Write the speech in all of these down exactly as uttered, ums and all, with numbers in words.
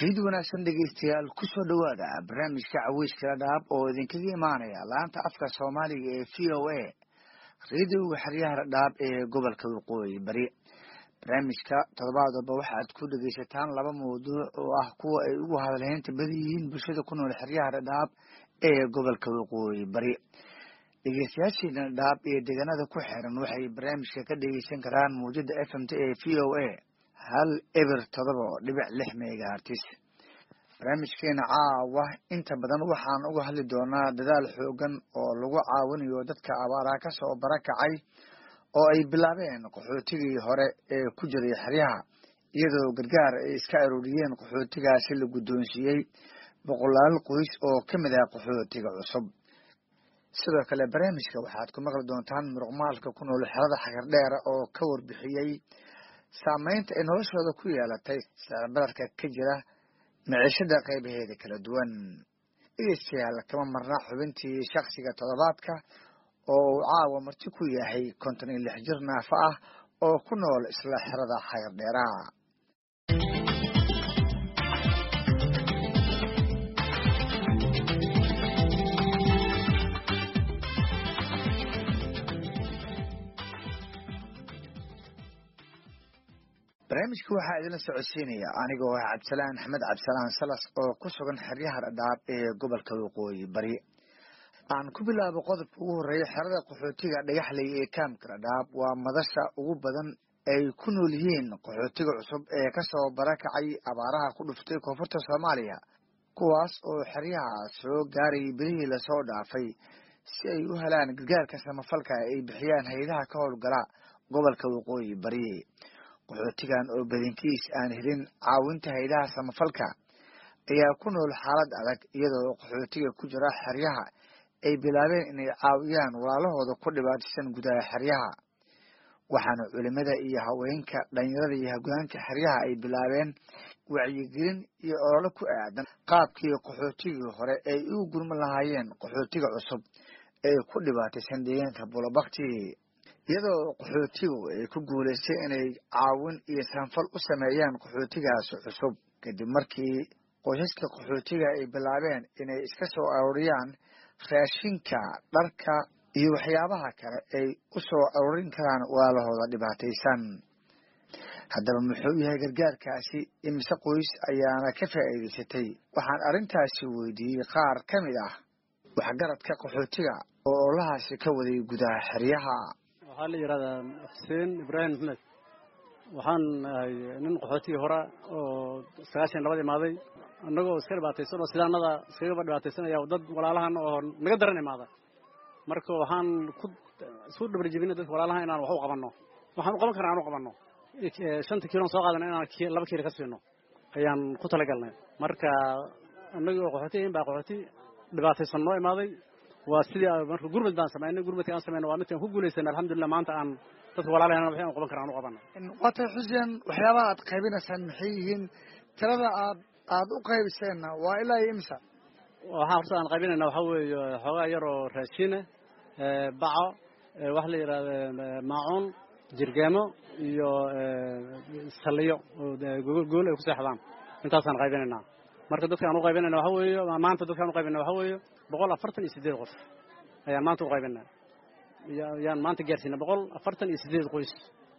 fiid wanaagsan dhegeystayaal ku soo dhawaada barnaamijka caweyska dhaab oo idinkaga imaanaya laanta afka Soomaaliga ee V O A radio xariyaha dhaab ee gobolka Waqooyi Bari barnaamijka toddobaadba waxaad ku dhageysataan laba mowduuc oo ah kuwa ay ugu hadalheynta badan yihiin bulshada ku nool xariyaha dhaab ee gobolka Waqooyi Bari dhegeystayaasha dhaab ee deegaanada ku xiran waxay barnaamijka ka dhageysan karaan muujada F M ee V O A hal eber todoba dhibic lix megahertz barnaamijkeena caawa inta badan waxaan uga hadli doonaa dadaal xoogan oo lagu caawinayo dadka abaaraha ka soo barakacay oo ay bilaabeen qaxootigii hore ee ku jiray xeryaha iyadoo gargaar ay iska arooriyeen qaxootigaasi la guddoonsiiyey boqolaal qoys oo ka mid ah qaxootiga cusub sidoo kale barnaamijka waxaad ku maqli doontaan muruqmaalka ku nool xerada xagardheer oo ka warbixiyey saamaynta ay noloshooda ku yeelatay sicir-bararka ka jira maciishada qaybaheeda kala duwan dhegeystayaal kama marna xubintii shakhsiga toddobaadka oo uu caawa marti ku yahay konton iyo lix jir naafa ah oo ku nool isla xerada xagardheeraha barnaamijka waxaa idinla socodsiinaya anigoo ah cabdisalaan axmed cabdisalaan salas oo ku sugan xeryaha dhadhaab ee gobolka waqooyi bari aan ku bilaabo qodobka ugu horreeya xerada qaxootiga dhagaxley ee kaamka dhadhaab waa madasha ugu badan ay ku nool yihiin qaxootiga cusub ee kasoo barakacay abaaraha ku dhuftay koonfurta soomaaliya kuwaas oo xeryaha soo gaaray bilihii lasoo dhaafay si ay u helaan gargaarka samafalka ay bixiyaan hay-adaha ka howlgala gobolka waqooyi bari qaxootigan oo badankiis aan helin caawinta hay'adaha samafalka ayaa ku nool xaalad adag iyadoo qaxootiga ku jira xeryaha ay bilaabeen inay caawiyaan walaalahooda ku dhibaataysan gudaha xeryaha waxaana culimada iyo haweenka dhalinyarada iyo hoggaanka xeryaha ay bilaabeen wacyigelin iyo olole ku aadan qaabkii qaxootigii hore ay ugu gurman lahaayeen qaxootiga cusub ee ku dhibaataysan deegaanka bulabakti iyadoo qaxootigu ay ku guulaystay inay caawin iyo sanfal u sameeyaan qaxootigaas cusub kadib markii qoysaska qaxootiga ay bilaabeen inay iska soo arooriyaan raashinka dharka iyo waxyaabaha kale ay u soo aroorin karaan walaalahooda dhibaataysan haddaba muxuu yahay gargaarkaasi imise qoys ayaana ka faa'iidaysatay waxaan arrintaasi weydiiyey qaar ka mid ah waxgaradka qaxootiga oo ololahaasi ka waday gudaha xeryaha waxaa la yidhahdaa xuseen ibraahim maxmed waxaan ahay nin qaxootigii hore oo sagaashan labada imaaday annagoo iska dhibaataysan oo sidaanada iskagaba dhibaataysanaya dad walaalahan oo naga daran imaada marka waxaan ku isku dhabarjebinay dadka walaalaha inaan wax u qabanno waxaan u qaban karnaa aan u qabanno shanta kiilon soo qaadana inaan laba kiilo ka siino ayaan ku talagalnay marka annagoo qaxootiyiin baa qaxooti dhibaataysan noo imaaday waa sidii marka gurmad baan samaynay gurmadkii aan samaynay waa midkaan ku guulaysanay alxamdulillah maanta aan dadka walaalahayna waxay aan qaban karaan aan u qabanay waata xuseen waxyaabaha aad qaybinaysaan maxay yihiin tirada aad aad u qaybiseenna waa ilaa iyo imisa waxaan horta aan qaybinayna waxaa weeye xoogaa yar oo raashiina baco waxa la yidhahda maacuun jirgaamo iyo saliyo oo gool ay ku seexdaan intaasaan qaybinaynaa marka dadka aan u qaybinayna waxa weeye maanta dadka aan u qaybinayna waxa weeye boqol afartan iyo sideed qof ayaan maanta u qaybinaa yaan maanta gaarsiinay boqol afartan iyo sideed qoys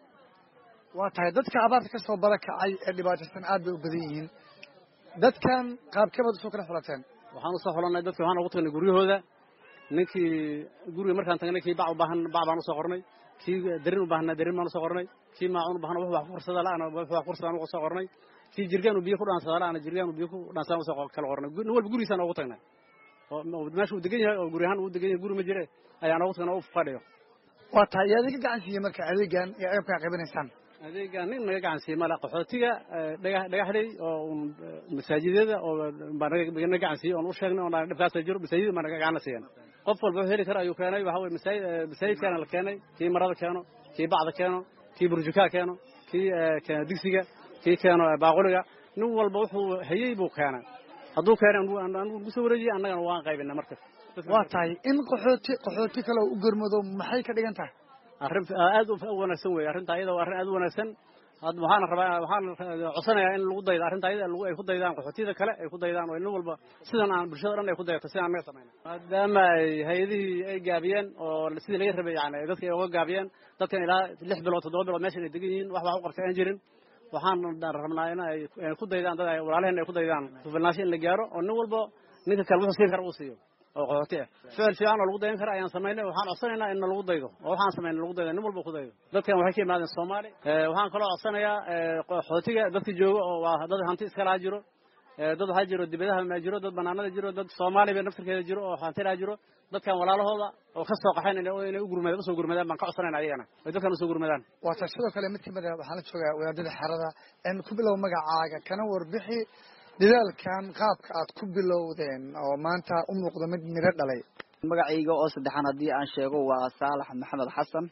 waa tahay dadka abaarta ka soo barakacay ee dhibaataysan aad bay u badan yihiin dadkan qaabkebaad usoo kala xulateen waxaan usoo xulanay dadka waxaan ugu tagnay guryahooda ninkii guriga markaan tagnay kii bac u baahan bac baan usoo qornay kii darin u baahnaa darin baan usoo qornay kii maacuun u baahan wax wax ku fursada la'aana wax wax fursadaan ugu soo qornay kii jirgaan uu biyo ku dhaansada la'aana jirgaan uu biyo ku dhaansada usoo kala qornay nin walba gurigiisaan ugu tagnay oo meesha uu degan yahay oo guri ahaan uu degan yahay guri ma jire ayaan ugu tagnay oo fadhiyo waa tahay yaa idinka gacan siiyey marka adeegan iyo qaybkaa qaybinaysaan adeegan nin naga gacan siiyey mala qaxootiga dhagax dhagaxley oo masaajidada oo baan naga gacan siiyey oon u sheegnay oon dhibkaas jiro masaajidada baan naga gacan siiyeen qof walba wuxuu heli kara ayuu keenay waxa weeye masaajid masaajidkaana la keenay kii marada keeno kii bacda keeno kii burjukaa keeno kii keeno digsiga kii keeno baaquliga nin walba wuxuu hayay buu keenay hadduu keenay anigu ku soo wareejiyey annagana waan qaybinay markas waa tahay in qaxooti qaxooti kale u gurmado maxay ka dhigan tahay arrin aad u wanaagsan weeye arrinta iyada waa arrin aad u wanaagsan هذا وحنا ربنا وحنا عصنا إن الوضع إذا أنت إذا الوضع يخد إذا قحطي ذا كلا يخد إذا وإنه والب سيدنا عن برشلونة أنا يخد إذا تسيان ما يسمعنا هذا ما هذه جابيان أو السيد اللي يهرب يعني إذا كي هو جابيان ده كان إلى لح بلوت ضرب ولا ماشي الدقيقين واحد واحد قرص إنجرين وحنا دار ربنا هنا يخد إذا أنت وعليه إنه يخد إذا في الناس اللي جارو إنه والب نيك كلمة صير كروسيو أو قطيع فعل في عنا الوضع ينكر أيام سمينا وحنا عصنا إن الوضع يده وحنا سمينا الوضع إنه والب خد إذا ده كان وحكي مع الصومالي وحنا كلا عصنا يا قحطية ده في جو وهذا هانتي سكر أجرو dad waxa jiro dibadaha ma jiro dad banaanada jiro dad Soomaaliya naftirkeeda jiro oo xantina jiro dadkan walaalahooda oo ka soo qaxayn inay u gurmadaan soo gurmadaan baan ka codsanayna ayagana way dadkan soo gurmadaan waa sidoo kale mid kamid ah waxaan la joogaa wadaadada xarada in ku bilow magacaaga kana warbixi dadaalkan qaabka aad ku bilowdeen oo maanta u muuqdo mid miro dhalay magacayga oo saddexan hadii aan sheego waa Saalax Maxamed Xasan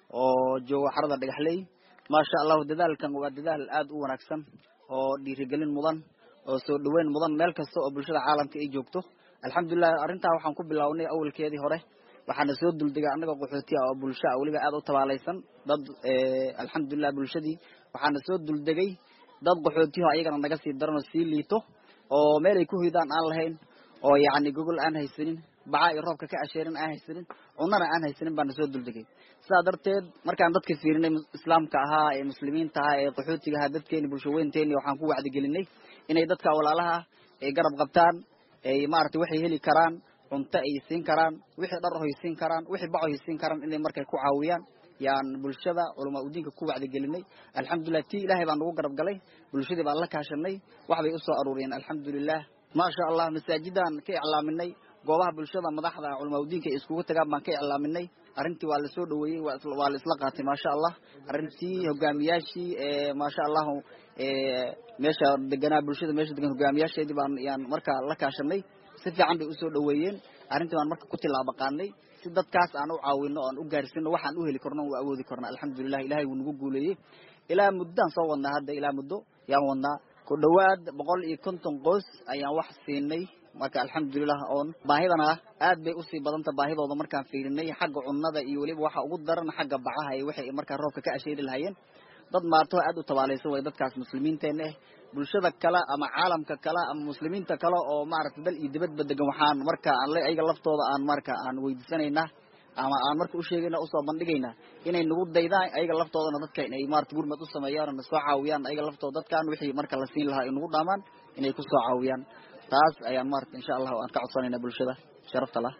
oo jooga xarada dhagaxley ma sha Allah dadaalkan waa dadaal aad u wanaagsan oo dhiirigelin mudan oo soo dhaweyn mudan meel kasta oo bulshada caalamka ay joogto alxamdulillah arinta waxaan ku bilownay awalkeedii hore waxaana soo duldegay anaga qaxootiga oo bulshada waliba aad u tabaalaysan dad alxamdulillah bulshadii waxaana soo duldegay dad qaxootiga ayagana naga sii darno sii liito oo meel ay ku hoydaan aan lahayn oo yaani Google aan haysanin bacaa iyo roobka ka asheerin aan haysanin cunana aan haysanin baan soo duldegay sidaa darteed markaan dadka fiirinay islaamka ahaa ee muslimiinta ahaa ee qaxootiga ahaa dadkeena bulshaweynteena waxaan ku wacdi gelinay inay dadka walaalaha ay garab qabtaan ay maartay waxay heli karaan cunto ay siin karaan wixii dhar ay siin karaan wixii baco ay siin karaan inay markay ku caawiyaan yaan bulshada culumada u diinka ku wacdi gelinay alxamdulillah tii ilaahay baan ugu garab galay bulshadii baan la kaashanay wax bay u soo aruuriyeen alxamdulillah ma sha Allah masaajidan ka iclaaminay goobaha bulshada madaxda culumada diinka iskugu tagaan baan ka iclaaminay arintii waa la soo dhaweeyay waa la isla qaatay ma sha Allah arintii hogaamiyaashii ee ma sha Allah ee meesha deganaa bulshada meesha degan hogaamiyaasheedii baan yaan marka la kaashanay si fiican bay u soo dhaweeyeen arintii baan marka ku tilaabo qaadnay si dadkaas aan u caawino aan u gaarsiino waxaan u heli karno oo awoodi karno alxamdulillah ilaahay wuu nagu guuleeyay ilaa muddo soo wadnaa hadda ilaa muddo yaan wadnaa ku dhawaad boqol iyo konton qoys ayaan wax siinay marka alxamdulillah oon baahidana aad bay u sii badanta baahidooda markaan fiirinay xagga cunnada iyo waliba waxa ugu daran xagga bacaha ay waxay marka roobka ka asheeri lahaayeen dad maarto aad u tabaalaysan way dadkaas muslimiinteena ah bulshada kala ama caalamka kala ama muslimiinta kala oo maartay dal iyo dibadba degan waxaan marka aan la ayaga laftooda aan marka aan weydiisanayna ama aan marka u sheegayna u soo bandhigayna inay nagu daydaan ayaga laftoodana dadka inay maartay gurmad u sameeyaan oo soo caawiyaan ayaga laftooda dadkaan wixii marka la siin lahaa inuu dhaamaan inay ku soo caawiyaan taas ayaan maartay insha Allah aan ka codsanayna bulshada sharafta lah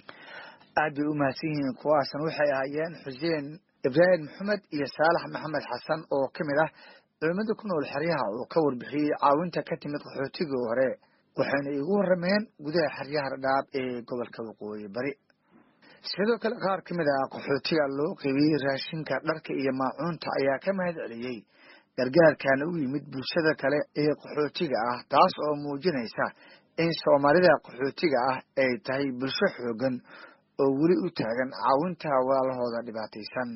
aad u mahadsanyihiin kuwaasan waxay ahaayeen Xuseen Ibrahim Maxamed iyo Saalax Maxamed Xasan oo kamid ah culimada ku nool xeryaha oo ka warbixiyay caawinta ka timid qaxootiga hore waxayna igu warameen gudaha xeryaha Dhadhaab ee gobolka Waqooyi Bari sidoo kale qaar kamid ah qaxootiga loo qaybiyay raashinka dharka iyo maacuunta ayaa ka mahad celiyay gargaarkan u yimid bulshada kale ee qaxootiga ah taas oo muujinaysa in Soomaalida qaxootiga ah ay tahay bulsho xoogan oo wali u taagan caawinta walaalahooda dhibaataysan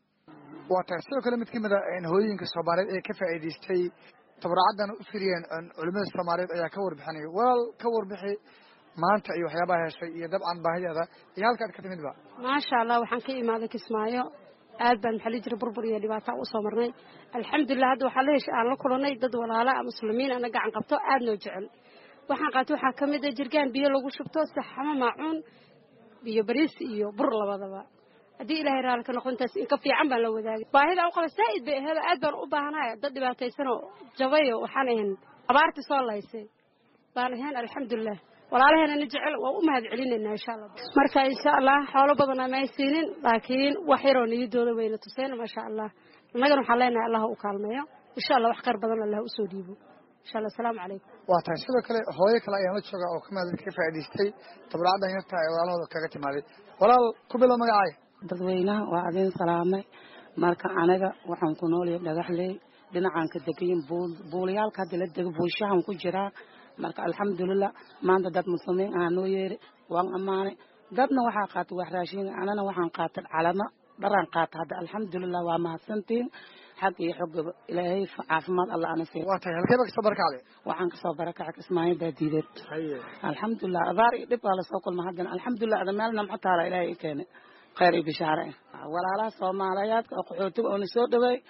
waa sidoo kale mid kamid ah hooyinka Soomaaliyeed ee ka faa'iideystay tabarucadan u firiyeen culimada Soomaaliyeed ayaa ka warbixinay wal ka warbixi maanta iyo waxyaabaha heshay iyo dabcan baahiyada iyo halka ka timidba ma sha Allah waxaan ka imaaday Kismaayo aad baan xalli jiray burbur iyo dhibaato u soo marnay alxamdulillah hadda waxa la heshay aan la kulanay dad walaalo ah muslimiin ana gacan qabto aad noo jecel waxaan qaatay waxa kamid ah jirgaan biyo lagu shubto saxama maacuun biyo bariis iyo bur labadaba hadii ilaahay raali ka noqontaas in ka fiican baan la wadaagay baahida u qaba saa'id bay ahayd aad baan u baahanahay dad dhibaataysan oo jabayo waxaan ahayn abaarti soo laysay baan ahayn alxamdulillah walaalaheena jecel waa u mahad celinayna insha Allah marka insha Allah xoolo badan ma aysiinin laakiin wax yar oo niyadooda weyna tuseen ma sha Allah nagana waxa leenahay Allah u kaalmeeyo insha Allah wax qar badan Allah u soo dhiibo insha Allah salaam alaykum waa tahay sidoo kale hooyo kale ayaan la joogaa oo kamid ka faa'iideystay tabarucadan yarta ay walaalahooda kaga timaaday walaal ku bilow magacaaga dadweynaha waa adin salaamay marka anaga waxaan ku noolyahay dhagaxley dhinacan ka degan buuliyaalka hadda la dego buushahan ku jira marka alxamdulillah maanta dad muslimiin ah noo yeeri waan amaanay dadna waxa qaatay wax raashin anana waxaan qaatay calama dharan qaatay hadda alxamdulillah waa mahadsantiin xaq iyo xog ilaahay caafimaad Allah ana siiyo waa tahay halkee ka soo barakaade waxaan ka soo barakacay Kismaayo baadiyeed haye alxamdulillah abaar dib ala soo kulma hadda alxamdulillah adamaalna ma taala ilaahay keenay khayr iyo bishaare walaalaha Soomaaliyeed oo qaxootiga oo soo dhaway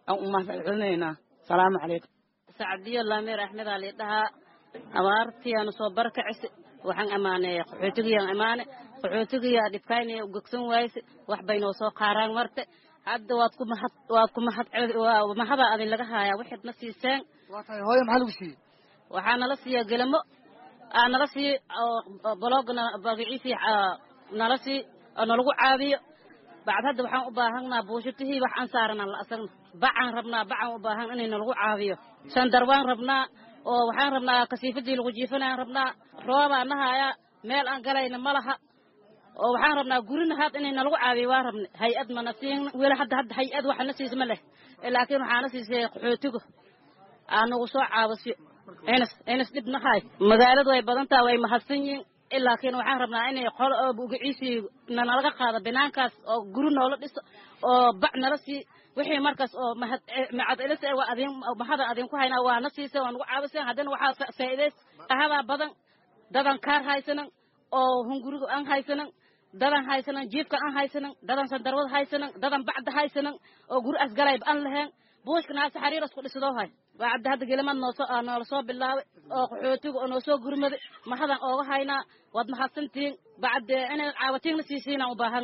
aan u mahadcelinaynaa salaamu calaykum sacdiyo laamir axmed ali dhaha abaartii aan soo barkacisi waxaan amaanay qaxootigiyaan amaane qaxootigiya dhibkaynay u gogsan waayse wax bay noo soo qaaraan marte hadda waad ku mahad waad ku mahad waa mahada adin laga haayaa waxaad na siiseen waa tahay hooyo maxaa lagu siiyey waxaa nala siiya gelamo aa nala siiy baloogna bagiciisii nala sii oo nalagu caabiyo bacd hadda waxaan u baahanaa buushitihii wax aan saarana la asagna bacaan rabnaa bacaan u baahan inay nalagu caabiyo shandarwaan rabnaa oo waxaan rabnaa kasiifadii lagu jiifanayaan rabnaa roobaa nahaaya meel aan galayna ma laha oo waxaan rabnaa gurina had inay nalagu caabiyo waa rabna hay-ad mana siin weli hadda hadda hay-ad waxa na siisa ma leh laakiin waxaana siisay qaxootigu aa nagu soo caabasiyo inas inas dhib nahay magaaladu way badan tahay way mahadsan yihiin laakiin waxaan rabnaa inay qol oo bugaciisii nalaga qaado banaankaas oo guri noola dhiso oo bac nala sii wixii markaas oo mahad macad ilaa waa adin mahada adin ku hayna waa na siisay waa nagu caabisay haddana waxaa faa'iideys ahaba badan dadan kaar haysanan oo hunguriga aan haysanan dadan haysanan jiifka aan haysanan dadan sandarwada haysanan dadan bacda haysanan oo guri asgalay aan lahayn buushka naas xariir isku dhisado hay waa hadda hadda gelimad noo soo noo soo bilaaway oo qaxootiga oo noo soo gurmaday mahadan ooga haynaa wad mahadsantiin bacda inay caawatiin siisiina u baahan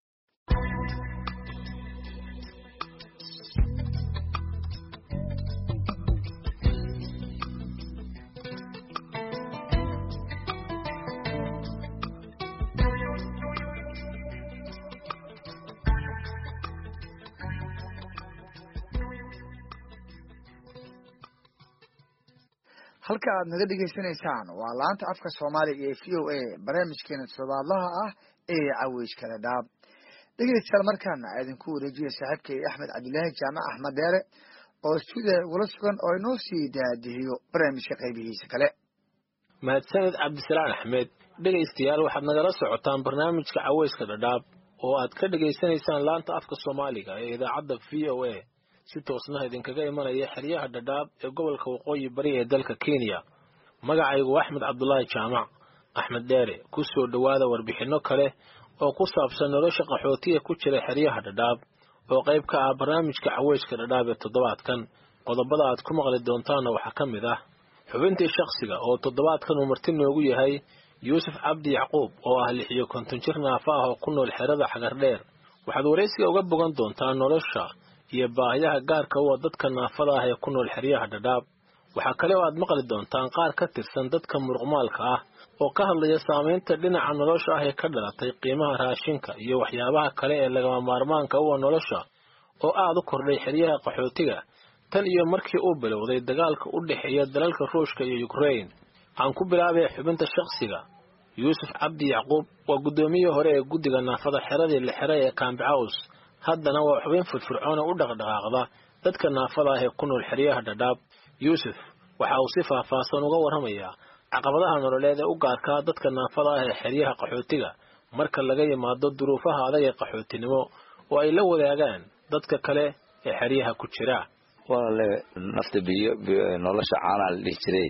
halka aad naga dhegaysanaysaan waa laanta afka soomaaliga ee v o a barnaamijkeena toddobaadlaha ah ee caweyska dhadhaab dhegeystayaal markaana idinku wareejiya saaxiibkay axmed cabdilaahi jaamac axmed deere oo stuudiya ugula sugan oo inoo sii daadihiyo barnaamijka qaybihiisa kale mahadsaned cabdisalaan axmed dhegaystayaal waxaad nagala socotaan barnaamijka caweyska dhadhaab oo aad ka dhegaysanaysaan laanta afka soomaaliga ee idaacadda v o a si toosna idinkaga imanaya xeryaha dhadhaab ee gobolka waqooyi bari ee dalka Kenya magacaygu Axmed Cabdullaahi Jaamac Axmed Deere ku soo dhawaada warbixino kale oo ku saabsan nolosha qaxootiga ku jira xeryaha dhadhaab oo qayb ka ah barnaamijka caweyska dhadhaab ee toddobaadkan qodobada aad ku maqli doontaan waxa ka mid ah xubintii shakhsiga oo toddobaadkan uu marti noogu yahay Yuusuf Cabdi Yacquub oo ah lix iyo konton jir naafa ah oo ku nool xerada Xagardheer waxaad wareysiga uga bogan doontaan nolosha iyo baahiyaha gaarka u ah dadka naafada ah ee ku nool xeryaha dhadhaab waxa kale oo aad maqli doontaan qaar ka tirsan dadka muruqmaalka ah oo ka hadlaya saameynta dhinaca nolosha ah ee ka dhalatay qiimaha raashinka iyo waxyaabaha kale ee lagama maarmaanka u ah nolosha oo aad u kordhay xeryaha qaxootiga tan iyo markii uu bilowday dagaalka u dhaxeeya dalalka Ruushka iyo Ukraine aan ku bilaabay xubinta shakhsiga Yuusuf Cabdi Yacquub waa gudoomiye hore ee guddiga naafada xerada la xiray ee Camp haddana waa xubin firfircoon oo u dhaqdhaqaaqda dadka naafada ah ee ku nool xeryaha dhadhaab Yuusuf waxa uu si faahfaahsan uga warramayaa caqabadaha nololeed ee u gaarka dadka naafada ah ee xeryaha qaxootiga marka laga yimaado duruufaha adag ee qaxootinimo oo ay la wadaagaan dadka kale ee xeryaha ku jira walaale nafta biyo nolosha caana la dhihi jiray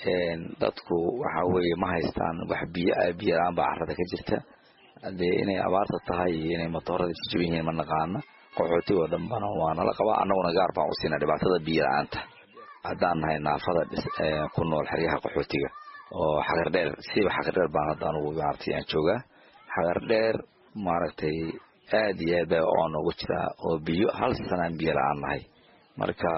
dadku waxa weeye ma haystaan wax biyo ah biyo aan baa carrada ka jirta hadee inay abaarta tahay inay matoorada jijibin yihiin ma naqaana qaxootiga oo dhanbana waa nala qabaa annaguna gaar baan u siinaa dhibaatada biyo la'aanta haddaan nahay naafada ku nool xeryaha qaxootiga oo Xagardheer siiba Xagardheer baan haddaan ugu maartay aan joogaa Xagardheer maaragtay aad iyo aad oo noogu jira oo biyo hal sanaan biyo la'aan nahay marka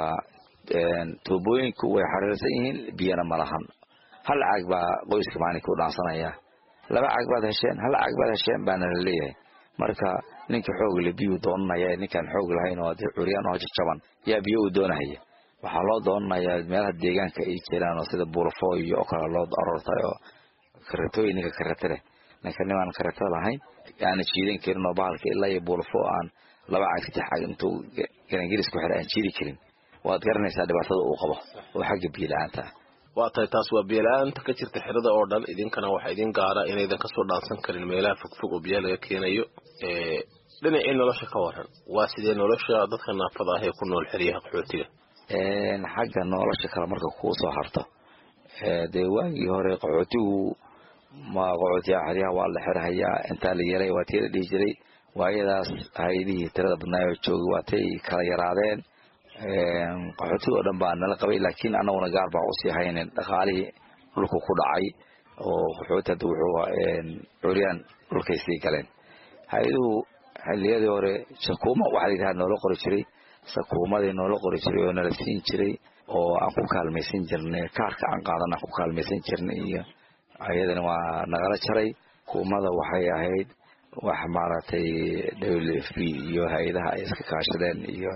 tuubooyinku way xariirsan yihiin biyana ma lahan hal caag baa qoyska maalinka u dhaansanaya laba caag baad hesheen hal caag baad hesheen baana la leeyahay marka ninka xoog leh biyo doonaya ninkan xoog lahayn oo curiyaan oo jaban yaa biyo u doonaya waxaa loo doonayaa meelaha deegaanka ay jiraan oo sida Buurfo iyo oo kale loo aroortay oo karatooyinka karatare ninka niman karata lahayn yaani jiidan karin oo bahalka ilaa iyo Buurfo aan laba caag saddex caag intuu Ingiriis ku xiraan jiidi karin waad garanaysaa dhibaatada uu qabo oo xagga biyo la'aanta waa tahay taas waa biyo la'aanta ka jirta xerada oo dhan idinkana waxa idin gaara inaydan ka soo dhaansan karin meelaha fogfog oo biyo laga keenayo ee dhinacii nolosha ka waran waa sidee nolosha dadka naafada ah ee ku nool xeryaha qaxootiga een xagga nolosha kala marka ku soo harto ee de waagi hore qaxootigu ma qaxootiga xeryaha waa la xirayaa inta la yaray waa tii la dhigi jiray waayadaas hay'adihii tirada badnaa oo joogay waa tay kala yaraadeen qaxootiga oo dhan baa nala qabay laakiin annaguna gaar baa usii haynin dhaqaalihii dhulku ku dhacay oo qaxooti hadda wuxuu curyaan dhulkay sii galeen hay-aduhu xilliyadii hore sakuuma waxaa la yidhaha noola qori jiray sakuumadii noola qori jiray oo nala siin jiray oo aan ku kaalmaysan jirnay kaarka aan qaadan aan ku kaalmaysan jirnay iyo ayadana waa nagala jaray kuumada waxay ahayd wax maaragtay w f b iyo hay-adaha ay iska kaashadeen iyo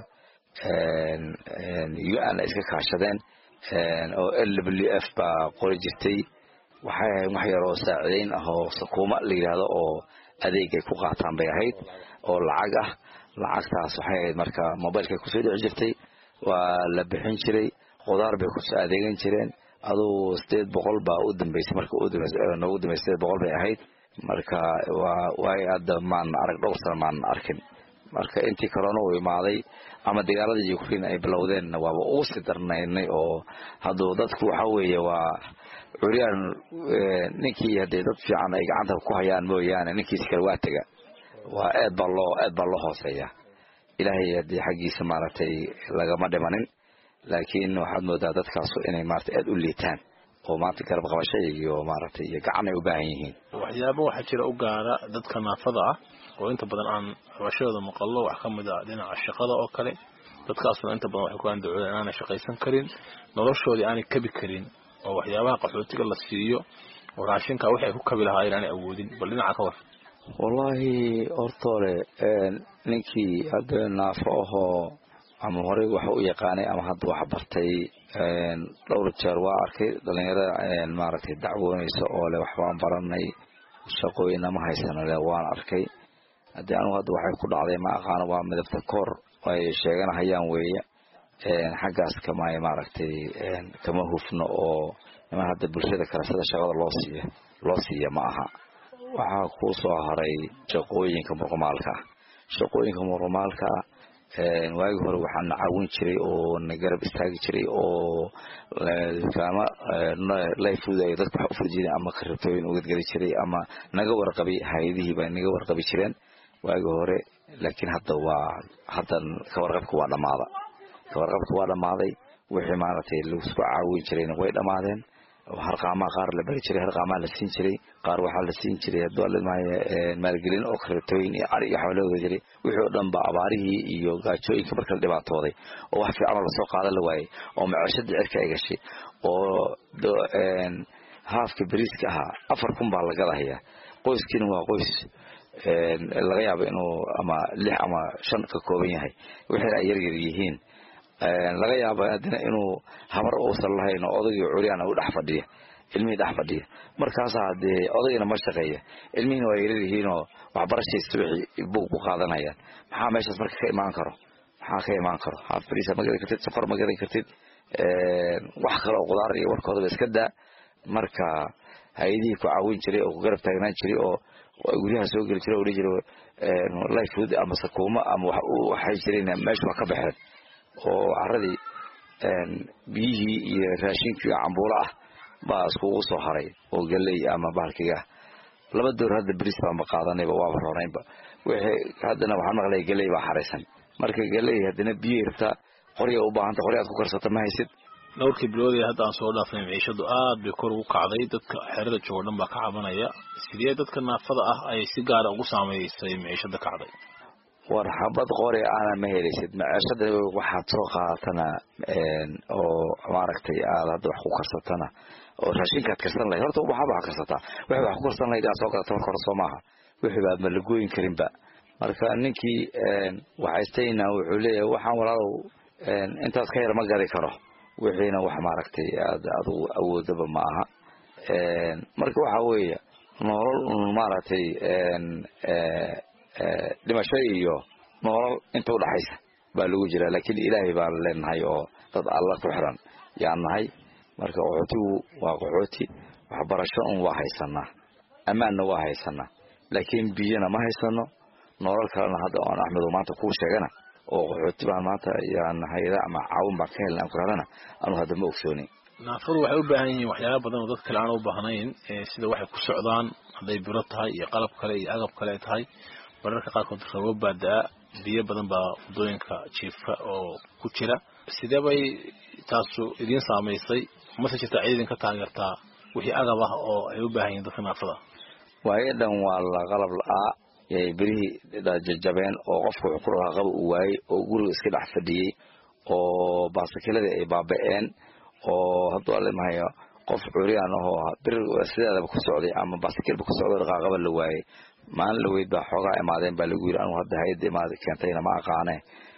u n ay iska kaashadeen oo l w f baa qori jirtay waxay ahayd wax yar oo saacideyn ah oo sakuuma la yidhaahdo oo adeegay ku qaataan bay ahayd oo lacag ah lacagtaas waxay ahayd marka mobilkay kusoo dhici jirtay waa la bixin jiray qudaar bay kusoo adeegan jireen aduu sideed boqol baa u dambeysay marka noogu dambeysay sideed boqol bay ahayd marka waa waay hadda maan arag dhowr sana maan arkin marka intii corona uu imaaday ama dagaaladii Ukraine ay bilowdeen waaba ugu sii darnaynay oo hadduu dadku waxa weeye waa curyaan ninkii hadday dad fiican ay gacanta ku hayaan mooyaane ninkiis kale waa taga waa aad baa loo aad baa loo hooseeya ilaahay haddii xaggiisa maaragtay lagama dhimanin laakiin waxaad moodaa dadkaas inay maaragtay aad u liitaan oo maanta garab qabasho iyo maaragtay iyo gacan ay u baahan yihiin waxyaabo waxa jira u gaara dadka naafada ah oo inta badan aan xabashooda maqallo wax ka mid ah dhinaca shaqada oo kale dadkaasuna inta badan waxay ku andacoodeen inaanay shaqaysan karin noloshoodii aanay kabi karin oo waxyaabaha qaxootiga la siiyo oo raashinka waxay ku kabi lahaayeen aanay awoodin bal dhinaca ka war wallahi hortoole ninkii hadda naafo ahoo ama horey waxa u yaqaanay ama hadda wax bartay dhowr jeer waa arkay dhalinyarada maaragtay dacwoonaysa oo leh waxbaan baranay shaqooyin ama haysana leh waan arkay haddii anigu hadda waxay ku dhacday ma aqaano waa midabta koor ay sheeganahayaan weeye xaggaas kama maaragtay kama hufno oo niman hadda bulshada kale sida shaqada loo siiyo loo siiya ma aha waxaa ku soo haray shaqooyinka muruqmaalka shaqooyinka muruqmaalka waagi hore waxaan caawin jiray oo na garab istaagi jiray oo kama life ay dadku wax u furjiyeen ama qaribtooyin uga geli jiray ama naga warqabi hay'adihii baa naga warqabi jireen waagi hore laakiin hadda waa haddan ka warqabku waa dhamaada ka warqabku waa dhamaaday wixii maaragtay lagu isku caawin jirayna way dhamaadeen harqaama qaar la bari jiray harqaama la siin jiray qaar waxa la siin jiray dawladda maalgelin oo qaribtooyin iyo ari iyo xawlooda jiray wixii dhan ba abaarihii iyo gaajooyinka markala dhibaatooday oo wax fiican la soo qaadan la waayay oo maciishada cirka ay gashay oo haafka bariiska ahaa afar kun baa laga gadayaa qoyskiina waa qoys laga yaabo inuu ama lix ama shan ka kooban yahay wixii ay yar yar yihiin laga yaabo adina inuu habar uusan lahayn oo odayga curyaan uu dhax fadhiyo ilmihii dhax fadhiyo markaas hadee odayna ma shaqeeyo ilmihina waa yar yihiin oo waxbarashadiisa wixii buug ku qaadanayaan maxaa meeshaas marka ka imaan karo maxaa ka imaan karo haaf bariis ma gadan kartid safar ma gadan kartid wax kale oo qudaar iyo warkooda iska daa marka hay'adihii ku caawin jiray oo ku garab taagnaan jiray oo guryaha soo geli jiray oo dhigi jiray life food ama sakuuma ama wax uu waxay jireen meesha wax ka baxeen oo caradii biyihii iyo raashinkii cambuula ah baa iskugu soo haray oo galey ama bahalkiga laba door hadda bariis baan ba qaadanayba waa roonayba wixii haddana waxaan maqlay galey baa xareysan marka galey haddana biyo irta qoriga u baahan tahay qoriga ku karsato ma haysid dhowrkii bilood ee hadda aan soo dhaafnay maciishadu aad bay kor ugu kacday dadka xerada jooga dhan baa ka cabanaya sidee dadka naafada ah ay si gaar ah ugu saameysay maciishada kacday war xabad qori ana ma helaysid maciishada waxaad soo qaadatana oo maaragtay aad hadda wax ku karsatana oo raashinkaad karsan lahayd horta waxaad wax karsataa wixii wax ku karsan lahayd aad soo qaadato marka hore soo maaha wixii baad ma la gooyin karinba marka ninkii waxaystayna wuxuu leeyahay waxaan walaalow intaas ka yar ma gadi karo wixiina wax maaragtay aad adigu awoodaba ma aha marka waxa weeye nolol maaragtay dhimasho iyo nolol inta u dhaxaysa baa lagu jiraa laakiin ilaahay baan leenahay oo dad alla ku xiran yaan nahay marka qaxootigu waa qaxooti waxbarasho un waa haysanaa ammaanna waa haysanaa laakiin biyana ma haysano nolol kalena hadda aan axmedo maanta kuu sheegana oo qaxooti baan maanta yaan hayada ama caawin baan ka helnaa ku helana anu hadda ma ogsoonin naafadu waxay u baahan yihiin waxyaabo badan oo dad kale aan u baahnayn sida waxay ku socdaan hadday biro tahay iyo qalab kale iyo agab kale tahay mararka qaarkood rabab baa daa biyo badan baa wadooyinka jiifa oo ku jira sidee bay taasu idin saamaysay mase jirta ciidan ka taageertaa wixii agab ah oo ay u baahan yihiin dadka naafada waayadan waa la qalab la'aa yay berihi jajabeen oo qofku wuxuu ku rahaa qaba uu waayey oo guriga iska dhex fadhiyey oo baasakiladii ay baaba'een oo hadduu alimahayo qof curiyaan ahoo bir sideedaba ku socday ama baasakilba ku socdo dhaqaaqaba la waayey maalin la weyd baa xoogaa imaadeen baa lagu yidhi anugu hadda hayadda imaada keentayna ma aqaane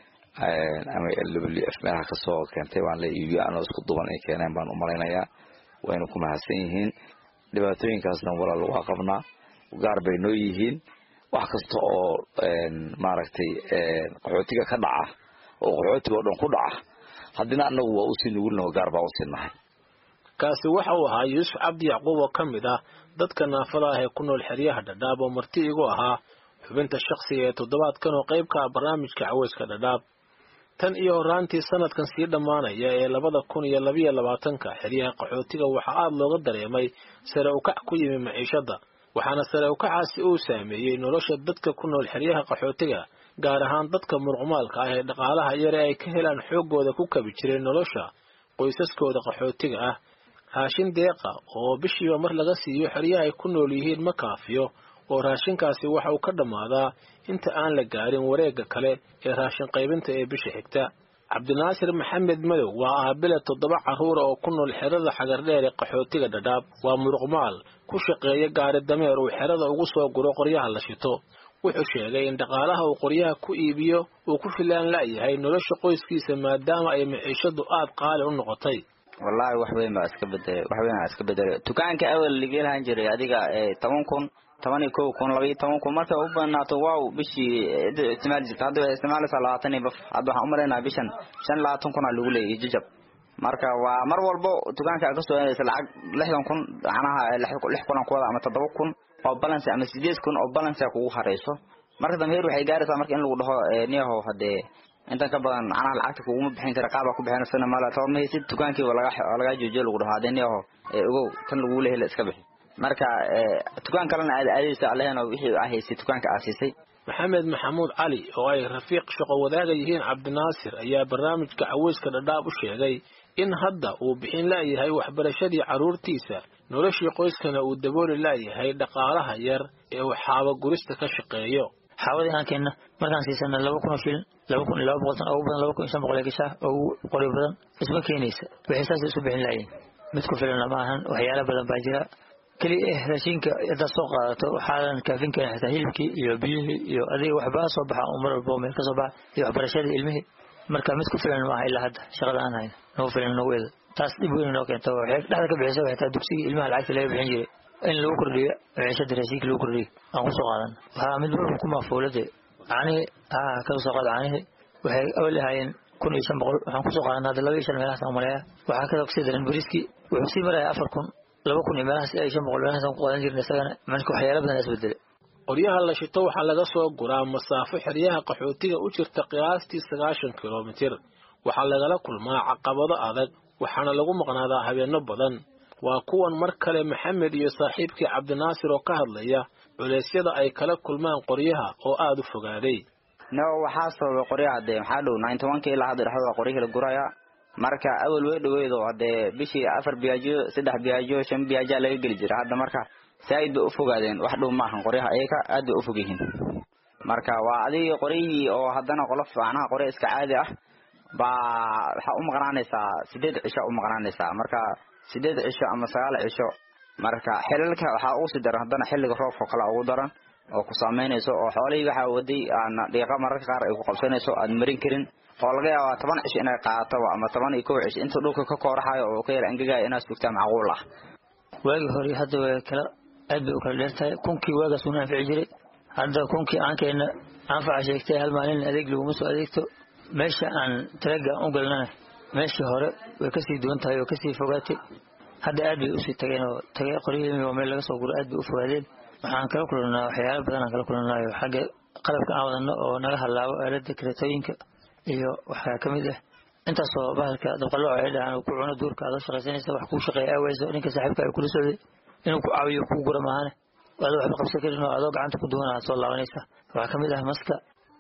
ama l w f meelaha kasoo keentay waan la iibiyo anoo isku duban ay keeneen baan u malaynayaa wayna ku mahadsan yihiin dhibaatooyinkaasna walaal waa qabnaa gaar bay noo yihiin wax kasta oo maaragtay qaxootiga ka dhaca oo qaxootiga oo dhan ku dhaca haddina annagu waa usii nugulnaho gaar baa usii nahay kaasi waxa uu ahaa yuusuf cabdi yacquub oo ka mid ah dadka naafada ah ee ku nool xeryaha dhadhaab oo marti igu ahaa xubinta shakhsiga ee toddobaadkan oo qayb ka ah barnaamijka caweyska dhadhaab tan iyo horaantii sanadkan sii dhammaanaya ee labada kun iyo labiyo labaatanka xeryaha qaxootiga waxaa aada looga dareemay sare ukac ku yimi maciishadda waxaana sare ukacaasi uu saameeyey nolosha dadka ku nool xeryaha qaxootiga gaar ahaan dadka muruqmaalka ah ee dhaqaalaha yare ay ka helaan xooggooda ku kabi jiray nolosha qoysaskooda qaxootiga ah raashin deeqa oo bishiiba mar laga siiyo xeryaha ay ku nool yihiin ma kaafiyo oo raashinkaasi waxa uu ka dhammaadaa inta aan la gaarin wareegga kale ee raashin qaybinta ee bisha xigta cabdinaasir maxamed madow waa aabile toddoba carruura oo ku nool xerada xagardheer ee qaxootiga dhadhaab waa muruqmaal ku shaqeeya gaari dameer uu xerada ugu soo guro qoryaha la shito wuxuu sheegay in dhaqaalaha uu qoryaha ku iibiyo uu ku filaan la'yahay nolosha qoyskiisa maadaama ay maciishadu aad qaali u noqotay wallahi wax weyn baa iska bedelay wax weyn baa iska bedelay dukaanka awal laga lahan jiray adiga toban kun toban iyo kow kun laba iyo toban kun marka u banaato waaw bishii isticmaal jirta hadda isticmaalaysa labaatan iyo baf hadda waxaan u maleynaa bishan shan iyo labaatan kun lagu leeyahay jajab marka waa mar walbo dukaanka ka soo helaysa lacag lixdan kun anaha lix kun ku wada ama toddoba kun oo balance ama sideed kun oo balance kugu hareyso marka dambeer waxay gaaraysaa marka in lagu dhaho niyahow hadee inta ka badan ana lacagta kugu ma bixin kara qaab ku bixinaysa ma la toormay si dukaankii walaga laga joojiyo lagu dhaho hadee niyahow ogow tan lagu leeyahay iska bixi marka dukaan kalena aad aadaysa Allahna wixii ahaysay dukaanka aasisay maxamed maxamuud cali oo ay rafiiq shaqo wadaaga yihiin cabdinaasir ayaa barnaamijka caweyska dhadhaab u sheegay in hadda uu bixin la yahay waxbarashadii caruurtiisa noloshii qoyskana uu dabooli la yahay dhaqaalaha yar ee uu xaabo gurista ka shaqeeyo xaawada aan keenna markaan siisana laba kun oo shilin laba kun iyo laba boqol oo badan laba kun iyo shan boqol gashaa oo qori badan isma keenaysa wixii saas isu bixin laayeen mid ku filan lama ahan waxyaalo badan baa jira kali eh raashinka inta soo qaadato waxaan kaafin keenay xitaa hilibkii iyo biyihii iyo adiga waxba soo baxa umar walba meel ka soo baxa iyo waxbarashada ilmihii marka mid ku filan ma aha ilaa hadda shaqada aan hayno noo filan noo wada taas dib weyn noo keento waxay dhexda ka bixisay waxay dugsiga ilmaha lacagta laga bixin jiray in lagu kordhiyo ciishada raashinka lagu kordhiyo aan ku soo qaadan waxa mid walba ku maafuulade ani ah ka soo qaad ani waxay awal ahaayeen kun iyo shan boqol waxaan ku soo qaadanaa laba iyo shan meelaha Soomaaliya waxa ka soo daran bariski wuxuu sii maray afar kun laba kun iyo meelaha ay shan boqol meelaha ku qaadan jirnay isagana marka waxyaalo badan isbedelay qoryaha la shito waxa laga soo guraa masaafo xeryaha qaxootiga u jirta qiyaastii sagaashan kiiloomitir waxa laga kulmaa caqabado adag waxaana lagu maqnaadaa habeeno badan waa kuwan mar kale maxamed iyo saaxiibkii cabdinaasir oo ka hadlaya culeysyada ay kala kulmaan qoryaha oo aad u fogaaday no waxa soo qoryaha de waxa dhow ninety-one ilaa hadda dhaxda qoryaha la guraya marka awal way dhaweedo hade bishii afar biyaajo saddex biyaajo shan biyaajo laga gali jiray hadda marka saayid u fogaadeen wax dhow maahan qoryaha ayaga aad u fogyihiin marka waa adiga qoriyii oo hadana qolof macnaha qoryo iska caadi ah ba waxa u maqnaanaysaa sideed cisho u maqnaanaysaa marka sideed cisho ama sagaal cisho marka xilalka waxa uu si daran hadana xilliga roobka kala ugu daran oo ku saameynayso oo xoolihii waxa waday aan dhiiqa mararka qaar ay ku qabsanayso aan marin karin oo laga yaabo toban cisho inay qaato ama toban iyo kow cisho inta dhulka ka kooraxayo oo ka yar angagaay inaad sugtaa macquul ah waagi hore hadda way kala aad bay u kala dheertahay kunkii waaga sunan fici jiray hadda kunkii aan keena anfaca sheegtay hal maalin adeeg lagu soo adeegto meesha aan talaga u galnaa meeshii hore way ka sii doon tahay oo ka sii fogaatay hadda aad bay u sii tageen oo tagay qoriyeen oo meel laga soo guro aad bay u fogaadeen waxaan kala kulannaa waxyaalo badan aan kala kulannaayo xagga qalabka aan wadano oo naga halaabo aalada kareetooyinka iyo waxa ka mid ah intaas oo bahalka dabqalo ay dhahaan ku cuno duurka aad shaqaysanaysa wax ku shaqeeyo awayso ninka saaxiibka ay kula socday inuu ku caawiyo ku gura maahane wada wax qabsan karin oo aad gacanta ku duwanaa soo laabanaysa waxa ka mid ah maska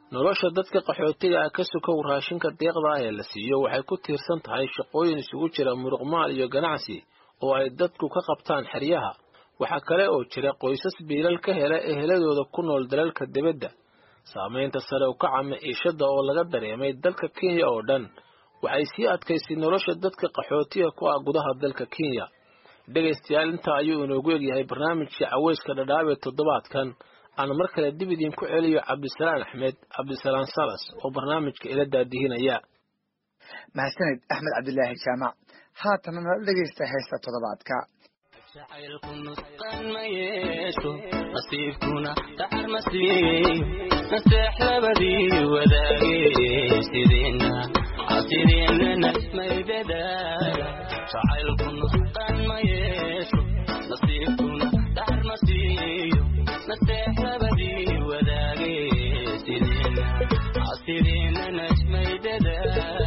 nolosha dadka qaxootiga ah ka sokow raashinka deeqda ah ee la siiyo waxay ku tiirsan tahay shaqooyin isugu jira muruqmaal iyo ganacsi oo ay dadku ka qabtaan xeryaha waxa kale oo jira qoysas biilal ka hela eheladooda ku nool dalalka dibadda saamaynta sare u kaca maciishada oo laga dareemay dalka Kenya oo dhan waxay sii adkaysay nolosha dadka qaxootiga ku ah gudaha dalka Kenya dhageystayaal inta ayuu inoogu egyahay barnaamijka Caweyska Dhadhaab ee toddobaadkan aan mar kale dib idin ku celiyo Cabdisalaan Axmed Cabdisalaan Salas oo barnaamijka ila daadihinaya mahadsanid Axmed Cabdilaahi Jaamac haatan nala dhageysta heesta toddobaadka jacaylku nusqan ma yeesho nasiibkuna dacar ma siiyo naseex labadii wadaagay sideena asideena nasmaydada jacaylku nusqan ma yeesho nasiibkuna dacar ma siiyo naseex labadii wadaagay sideena asideena nasmaydada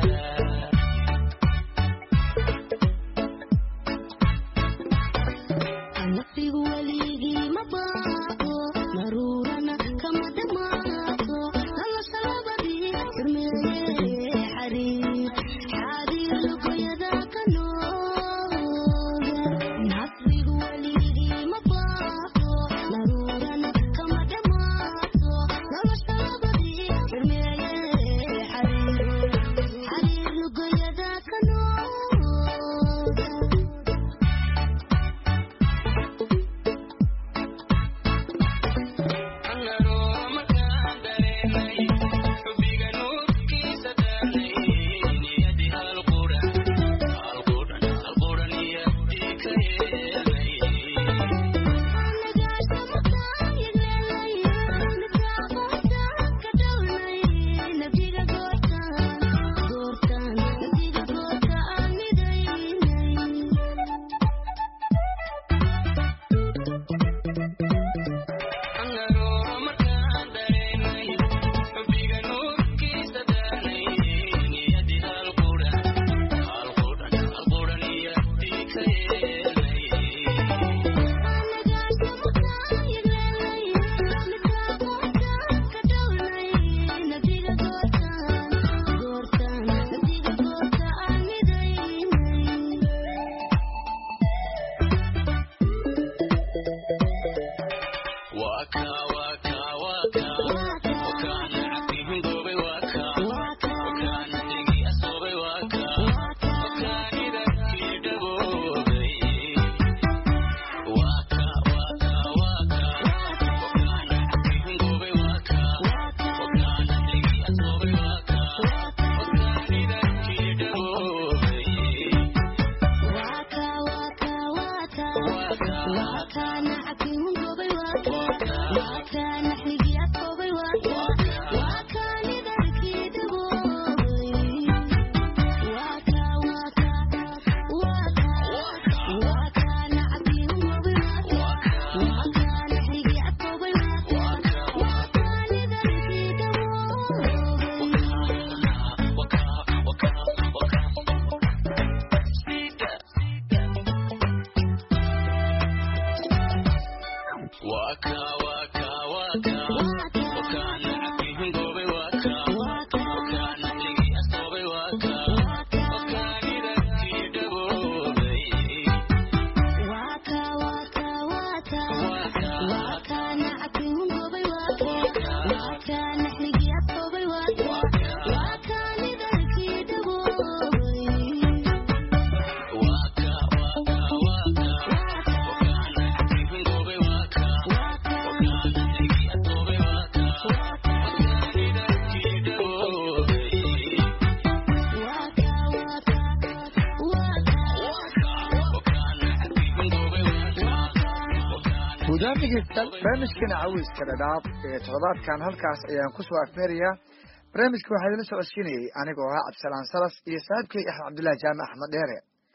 barnaamijkan Caweyska Dhadhaab ee toddobaadkan halkaas ayaan ku soo afmeerayaa barnaamijka waxaa idin soo codsiinayay anigoo ah Cabdisalaan Salas iyo saaxiibkay Axmed Cabdilaahi Jaamac Axmed Dheere